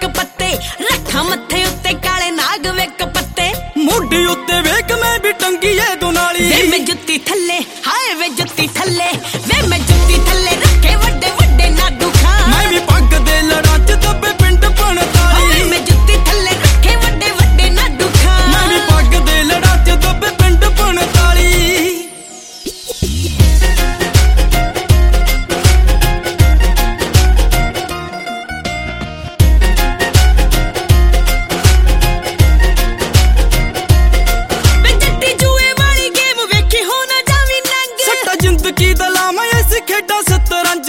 वेक पत्ते रखा मथे उत्ते काले नाग वेक पत्ते मुंडी उत्ते वेख मैं भी टंगी है दुनाली वे मैं जुत्ती थल्ले हाय वे जुत्ती थल्ले वे मैं जुत्ती थल्ले रखे वड्डे वड्डे नाडू खां मैं भी पग दे लड़ा च दबे पिंड पणताली मैं जुत्ती थल्ले रखे वड्डे वड्डे नाडू खां मैं भी पग दे लड़ा च दबे पिंड पणताली जिंदगी दला मैं ऐसी खेडा शतरंज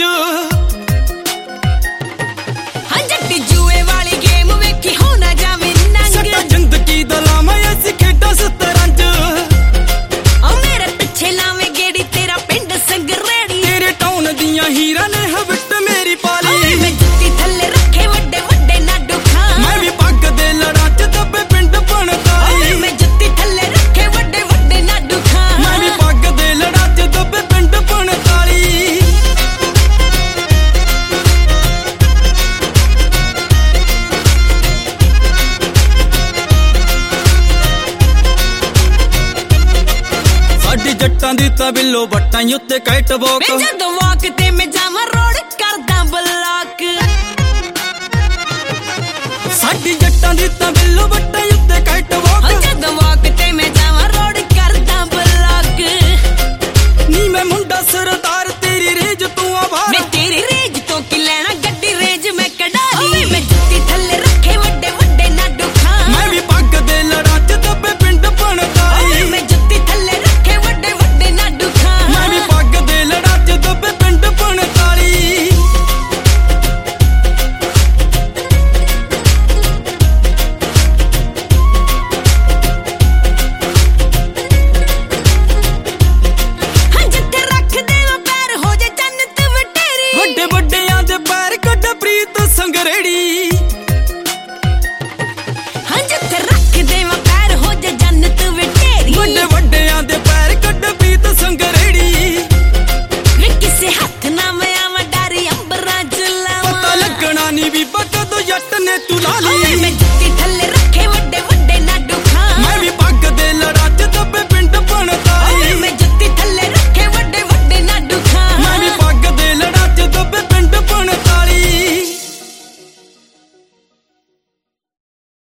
हां जट्टी जुए वाली गेम वेखी हो ना जावे नंग जिंदगी दला मैं ऐसी खेडा शतरंज ओ मेरे पीछे लावे गेड़ी तेरा पिंड संगरेड़ी तेरे टाउन दियां हीरा ने हविट मेरी पाली मैं जुत्ती थल्ले रखे वड्डे वड्डे नाडू खां मैं भी पग दे लड़ा च दबे पिंड पणताली मैं जुत्ती थल्ले रखे वड्डे वड्डे नाडू खां मैं भी पग दे लड़ा च दबे पिंड पणताली साडी जट्टां दी तां बिल्लो बट्टां उत्ते कैट वॉक मैं जदों वॉक ते मैं जावां रोड करदा ब्लॉक साडी जट्टां दी तां बिल्लो बट्टां उत्ते कैट वॉक जदों वॉक ते मैं जावां रोड करदा ब्लॉक नी मैं मुंडा सरदार तेरी रेज तू आवार मैं तेरी रेज तो की लेना गड्डी रेज मैं कढा ली मैं जुत्ती थल्ले रखे वड्डे वड्डे नाडू खां मैं भी पग दे लड़ा च दबे पिंड पणताली मैं जुत्ती थल्ले रखे वड्डे वड्डे नाडू खां मैं भी पग दे लड़ा च दबे पिंड पणताली जिथे रख देवां पैर हो जा जन्नत वटेरी ਵੱਡੇ ਵੱਡਿਆਂ ਦੇ ਪੈਰ ਕੱਢ ਪ੍ਰੀਤ ਸੰਗਰੇੜੀ हां जिथे रख देवां पैर हो जा जन्नत वटेरी ਵੱਡੇ ਵੱਡਿਆਂ ਦੇ ਪੈਰ ਕੱਢ ਪ੍ਰੀਤ ਸੰਗਰੇੜੀ वे किसे हथ ना मैं आवां डारी अंबरां च लावां ਪਤਾ ਲੱਗਣਾ ਨਹੀਂ ਵੀ ਕਦੋਂ ਜੱਟ ਨੇ ਤੂੰ ਲਾ ਲਈ मैं